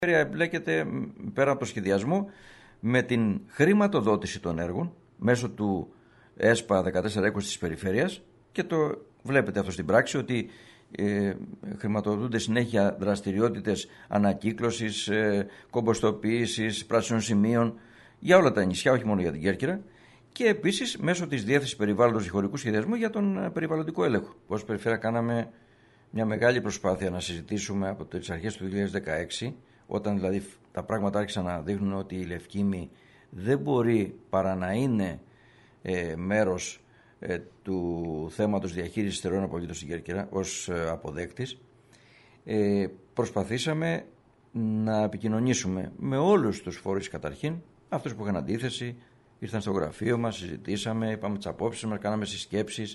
Εμπλέκεται πέρα από το σχεδιασμό με την χρηματοδότηση των έργων μέσω του ΕΣΠΑ 14-20 της περιφέρειας, και το βλέπετε αυτό στην πράξη ότι χρηματοδοτούνται συνέχεια δραστηριότητες ανακύκλωσης, κομποστοποίησης, πράσινων σημείων για όλα τα νησιά, όχι μόνο για την Κέρκυρα, και επίσης μέσω της Διεύθυνσης Περιβάλλοντος Χωρικού Σχεδιασμού για τον περιβαλλοντικό έλεγχο. Ως περιφέρεια κάναμε μια μεγάλη προσπάθεια να συζητήσουμε από τις αρχές του 2016, όταν δηλαδή τα πράγματα άρχισαν να δείχνουν ότι η Λευκήμη δεν μπορεί παρά να είναι μέρος του θέματος διαχείρισης στερεών απολύτως στην Κέρκυρα ως αποδέκτης. Προσπαθήσαμε να επικοινωνήσουμε με όλους τους φορείς καταρχήν, αυτούς που είχαν αντίθεση, ήρθαν στο γραφείο μας, συζητήσαμε, είπαμε τις απόψεις μας, κάναμε συσκέψεις,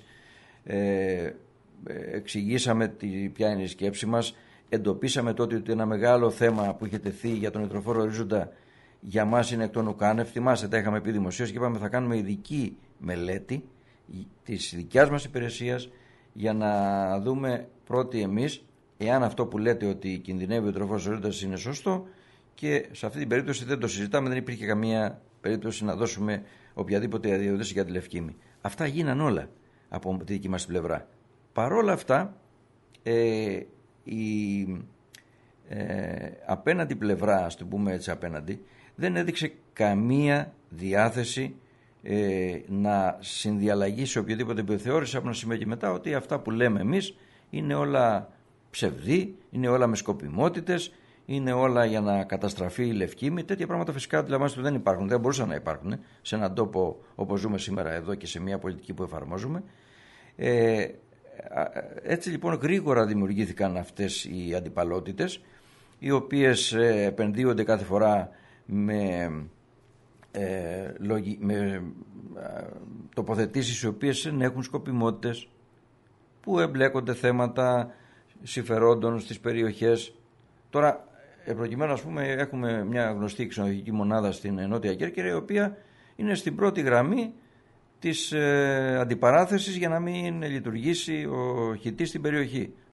εξηγήσαμε ποια είναι η σκέψη μας, εντοπίσαμε τότε ότι ένα μεγάλο θέμα που είχε τεθεί για τον υδροφόρο ορίζοντα για μας είναι εκ των ουκάνευ. Θυμάστε, τα είχαμε πει δημοσίως και είπαμε θα κάνουμε ειδική μελέτη της δικιάς μας υπηρεσίας για να δούμε πρώτοι εμείς εάν αυτό που λέτε ότι κινδυνεύει ο υδροφόρος ορίζοντας είναι σωστό, και σε αυτή την περίπτωση δεν το συζητάμε, δεν υπήρχε καμία περίπτωση να δώσουμε οποιαδήποτε αδειοδότηση για τη Λευκήμη. Αυτά γίναν όλα από τη δική μας πλευρά. Παρόλα αυτά η απέναντι πλευρά, ας το πούμε έτσι απέναντι, δεν έδειξε καμία διάθεση να συνδιαλλαγήσει οποιοδήποτε επιθεώρηση, από να σημαίνει και μετά ότι αυτά που λέμε εμείς είναι όλα ψευδή, είναι όλα με σκοπιμότητες, είναι όλα για να καταστραφεί η Λευκήμη. Τέτοια πράγματα φυσικά αντιλαμβάνεστε δεν υπάρχουν, δεν μπορούσαν να υπάρχουν σε έναν τόπο όπως ζούμε σήμερα εδώ και σε μια πολιτική που εφαρμόζουμε. Έτσι λοιπόν γρήγορα δημιουργήθηκαν αυτές οι αντιπαλότητες, οι οποίες επενδύονται κάθε φορά με τοποθετήσεις οι οποίες δεν έχουν σκοπιμότητες, που εμπλέκονται θέματα συμφερόντων στις περιοχές. Τώρα, προκειμένου, ας πούμε, έχουμε μια γνωστή ξενοδοχειακή μονάδα στην Νότια Κέρκυρα, η οποία είναι στην πρώτη γραμμή της αντιπαράθεσης για να μην λειτουργήσει ο χητής στην περιοχή.